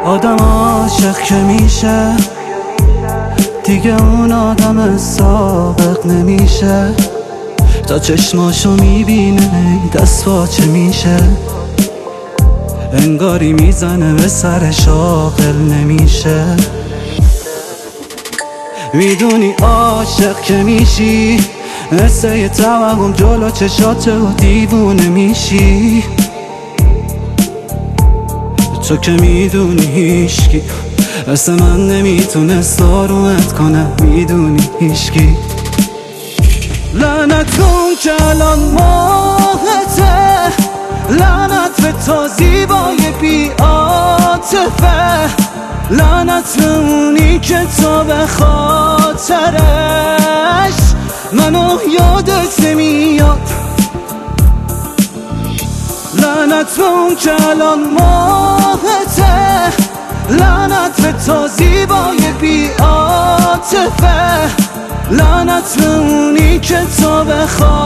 آدم عاشق که میشه دیگه اون آدم سابق نمیشه. تا چشماشو میبینه دست پاچه میشه، انگاری میزنه به سرش عاقل نمیشه. میدونی عاشق که میشی مثل یه توهم جلو چشات و دیوونه میشی. تو که میدونی هیشکی مثل من نمیتونست آرومت کنه، میدونی هیشکی. لعنت کن که الان ماهته، لعنت به تو زیبای بی عاطفه، لعنت به اونی که تو به خاطرش منو یادت نمیاد. لعنت به اون که الان ماهته، لعنت به تو زیبای بی عاطفه، لعنت به اونی که تو به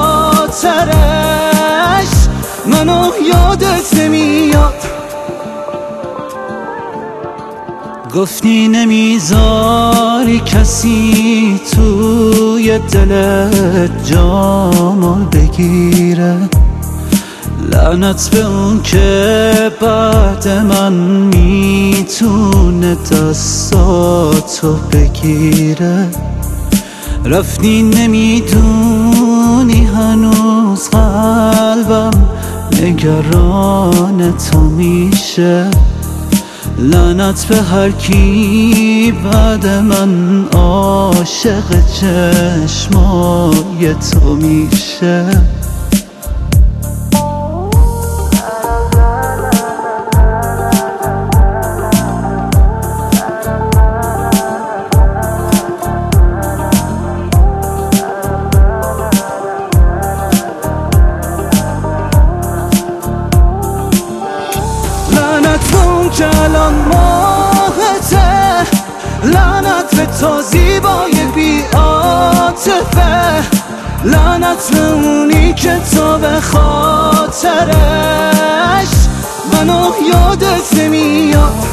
خاطرش منو یادت نمیاد. گفتی نمیذاری کسی توی دلت جامو بگیره، لعنت به اون که بعد من میتونه دستاتو بگیره. رفتی نمیدونی هنوز قلبم نگران تو میشه، لعنت به هر کی بعد من عاشق چشمای تو میشه. لعنت اون که الان ماهته، لعنت به تو زیبای بی عاطفه، لعنت به اونی که تو به خاطرش منو یادت نمیاد.